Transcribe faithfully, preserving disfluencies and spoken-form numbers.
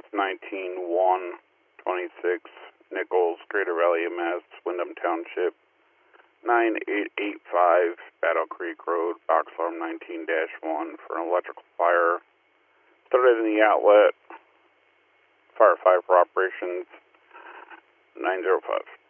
Residence nineteen one twenty-six, Nichols, Greater Valley, Mass, Wyndham Township, nine eight eight five, Battle Creek Road, box alarm nineteen dash one for an electrical fire. Started in the outlet, fire five for operations, nine zero five.